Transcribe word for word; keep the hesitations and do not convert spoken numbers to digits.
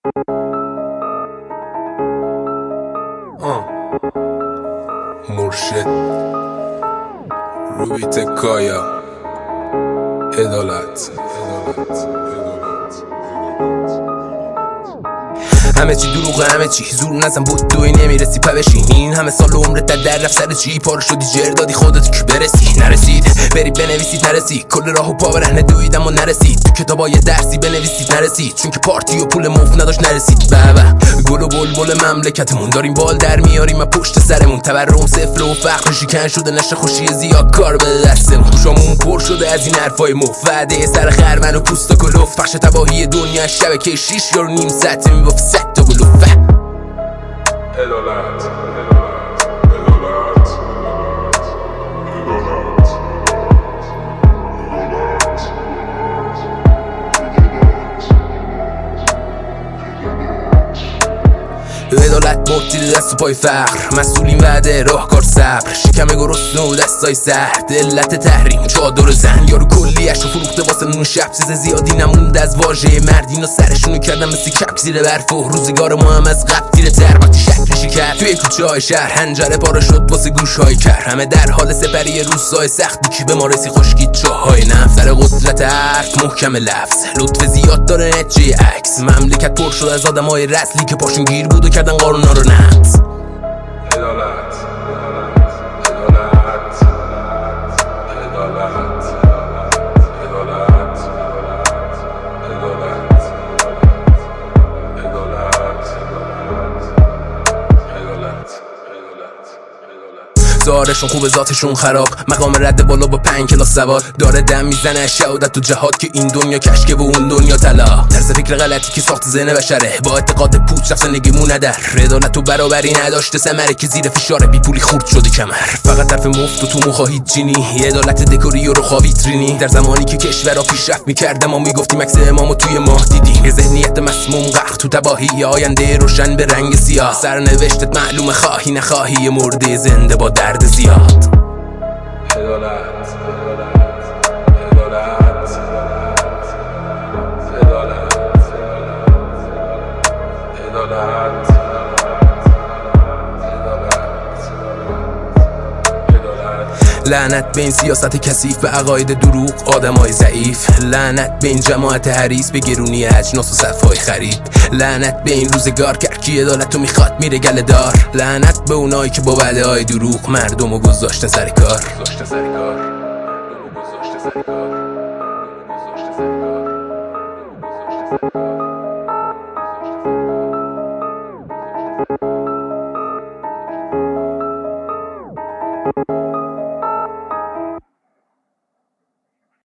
آه. مرشد روی تکایا عدالت همه چی دروغه، همه چی زور نزن بود دوی نمیرسی پوشین. این همه سال عمرت در در رفت سر چی پار شدی جر دادی خودت که برسی نرسید بری بنویسید نرسید کل راهو پا برهنه دوید اما نرسید تو کتابای درسی بنویسید نرسید چون که پارتی و پول مفت نداشت نرسید. بابا گل و بلبل مملکتمون داریم بال در میاریم و پشت سرمون تورم صفر و فقر شکن شده نشه خوشی زیاد کار به دستمون شامون پر شده از این حرفای مفاده سر خرمن و پوست و کلوف پخش تباهی دنیا شبکه شیش یارو نیم ساعت میبافت ست تا بلوفه عدالت عدالت مرتیده دست و پای فقر مسئولین وعده راهکار صبر شکم گرسنه و دستای سرد علت تحریم چادر زن یارو کلیش رو فروخته واسه نون شب چیز زیادی نمونده از واژه مرد اینا سرشونو کردن مثل کپ زیر برف و روزگار ما هم از قبل تیره تر وقتی شکلشی کرد توی کوچه های شهر هنجره پاره شد واسه گوش های کر همه در حال سپری روزهای سختی که به ما رسی خشکید چاهای نفت در قدرت حرف محکم لفظ لطف زیاد داره نتیجه عکس مملکت پر شد از آدمای رسلی که پاشون گیر بود و کردن قانونا رو نقض. عدالت ظاهرشون خوبه ذاتشون خراب مقام رد بالا با پنج کلاس سواد داره دم میزنه شهادت تو جهاد که این دنیا کشکه و اون دنیا طلا طرز فکر غلطی که ساخت ذهن بشره با اعتقاد پوچ رفت زندگیمون ندر عدالت و برابری نداشته ثمره که زیر فشار بی پولی خورد شدی کمر فقط طرف مفت و تو مخواهید چینی عدالت دکوری و رخا ویترینی در زمانی که کشورها پیشرفت می‌کرد ما میگفتیم عکس امامو توی ماه دیدیم یه ذهنیت مسموم غرق تو تباهی آینده روشن به رنگ سیاه سرنوشتت معلومه خواهی نخواهی مرده زنده با درد زیاد. عدالت لعنت به این سیاست کثیف به عقاید دروغ آدمای ضعیف لعنت به این جماعت حریص به گرونی اجناس و صفای خرید لعنت به این روزگار که کی عدالتو میخواد میره گله دار لعنت به اونایی که با وعده های دروغ مردمو گذاشتن سر کار.